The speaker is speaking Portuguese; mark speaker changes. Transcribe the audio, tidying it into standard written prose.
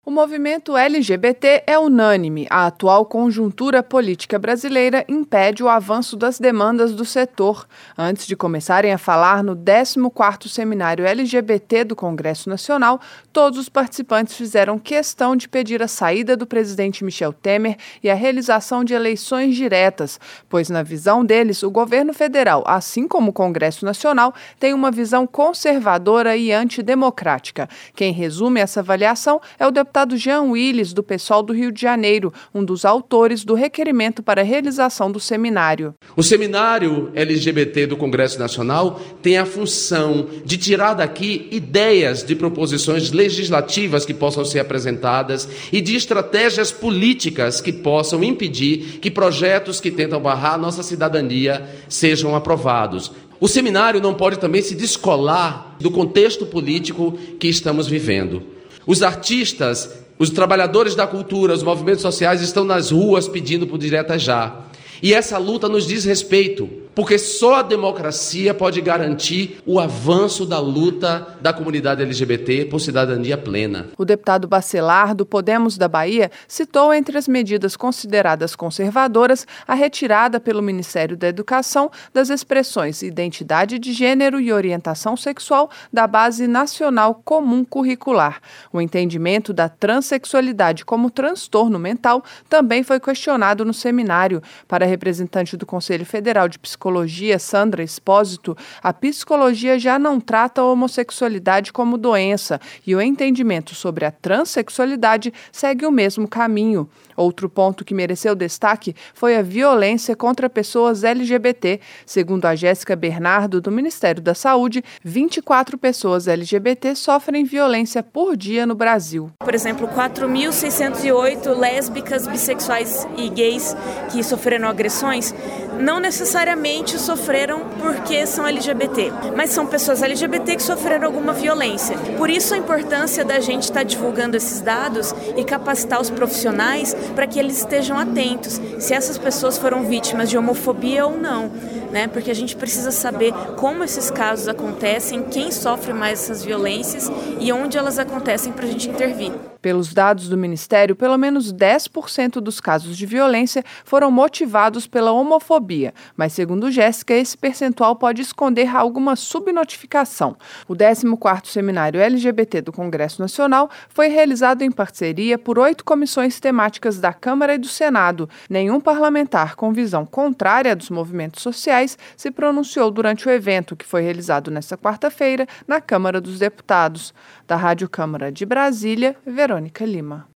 Speaker 1: O movimento LGBT é unânime. A atual conjuntura política brasileira impede o avanço das demandas do setor. Antes de começarem a falar no 14º Seminário LGBT do Congresso Nacional, todos os participantes fizeram questão de pedir a saída do presidente Michel Temer e a realização de eleições diretas, pois, na visão deles, o governo federal, assim como o Congresso Nacional, tem uma visão conservadora e antidemocrática. Quem resume essa avaliação é o deputado Jean Willis, do PSOL do Rio de Janeiro, um dos autores do requerimento para a realização do seminário.
Speaker 2: O seminário LGBT do Congresso Nacional tem a função de tirar daqui ideias de proposições legislativas que possam ser apresentadas e de estratégias políticas que possam impedir que projetos que tentam barrar a nossa cidadania sejam aprovados. O seminário não pode também se descolar do contexto político que estamos vivendo. Os artistas, os trabalhadores da cultura, os movimentos sociais estão nas ruas pedindo por direta já. E essa luta nos diz respeito, porque só a democracia pode garantir o avanço da luta da comunidade LGBT por cidadania plena.
Speaker 1: O deputado Bacelar, do Podemos da Bahia, citou entre as medidas consideradas conservadoras a retirada pelo Ministério da Educação das expressões identidade de gênero e orientação sexual da Base Nacional Comum Curricular. O entendimento da transexualidade como transtorno mental também foi questionado no seminário. Para a representante do Conselho Federal de Psicologia, Sandra Espósito, a psicologia já não trata a homossexualidade como doença e o entendimento sobre a transexualidade segue o mesmo caminho. Outro ponto que mereceu destaque foi a violência contra pessoas LGBT. Segundo a Jéssica Bernardo, do Ministério da Saúde, 24 pessoas LGBT sofrem violência por dia no Brasil.
Speaker 3: Por exemplo, 4.608 lésbicas, bissexuais e gays que sofreram agressões, não necessariamente sofreram porque são LGBT, mas são pessoas LGBT que sofreram alguma violência. Por isso a importância da gente estar divulgando esses dados e capacitar os profissionais para que eles estejam atentos se essas pessoas foram vítimas de homofobia ou não, né? Porque a gente precisa saber como esses casos acontecem, quem sofre mais essas violências e onde elas acontecem para a gente intervir.
Speaker 1: Pelos dados do Ministério, pelo menos 10% dos casos de violência foram motivados pela homofobia, mas segundo Jéssica, esse percentual pode esconder alguma subnotificação. O 14º Seminário LGBT do Congresso Nacional foi realizado em parceria por 8 comissões temáticas da Câmara e do Senado. Nenhum parlamentar com visão contrária dos movimentos sociais se pronunciou durante o evento, que foi realizado nesta quarta-feira na Câmara dos Deputados. Da Rádio Câmara de Brasília, Verônica Lima.